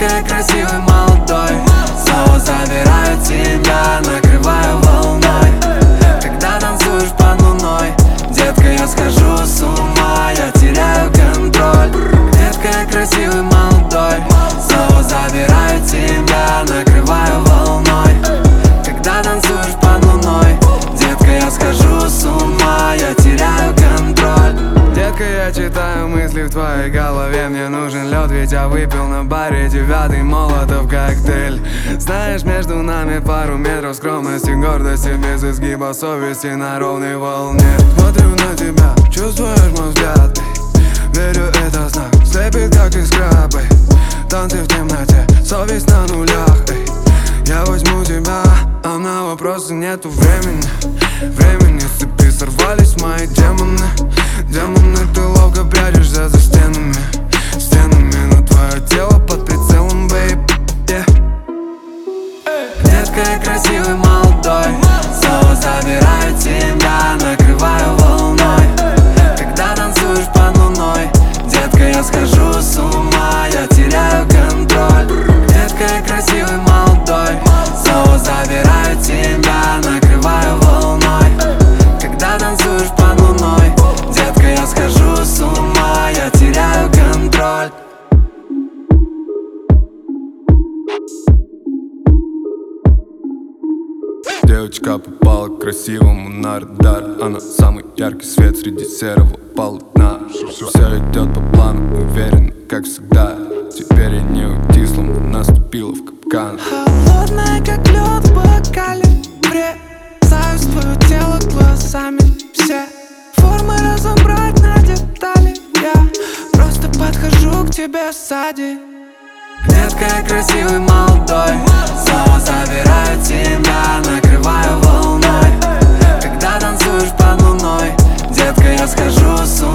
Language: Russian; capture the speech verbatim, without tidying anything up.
Детка, я красивый молодой, снова забираю тебя, накрываю волной. Когда танцуешь под луной, детка, я схожу с ума, я теряю контроль. Детка, я красивый молодой, снова забираю тебя, накрываю волной. Когда танцуешь под луной, детка, я схожу с ума, я теряю контроль. Детка, я читаю мысли в твоей голове. Мне нужен лед, ведь я выпил на баре девятый молотов коктейль. Знаешь, между нами пару метров скромности, гордости, без изгиба совести, на ровной волне. Смотрю на тебя, чувствуешь мой взгляд, верю, это знак, слепит как искра, бэй. Танцы в темноте, совесть на нулях, эй. Я возьму тебя, а на вопросы нету времени. Времени, с цепи сорвались мои демоны. Демоны, ты ловко прячешься за стенами. Стенами, но твое тело под прицелом, бейб, yeah. Детка, я красивый молодой, снова забираю тебя, накрываю волной. Когда танцуешь под луной, детка, я схожу с ума, я теряю контроль. Детка, я красивый молодой, снова забираю тебя, накрываю волной. Когда танцуешь под луной, детка, я схожу с ума, я теряю контроль. Девочка попала к красивому на радар. Она самый яркий свет среди серого полотна. Все идет по плану, уверенно, как всегда. Теперь я не уйти, словно наступила в капкан. Холодная, как лед в бокале, врезаюсь в твое тело глазами. Все формы разобрать на детали. Я просто подхожу к тебе сзади. Детка, я красивый молодой, снова забираю тебя, накрываю волной. Когда танцуешь под луной, детка, я схожу с ума.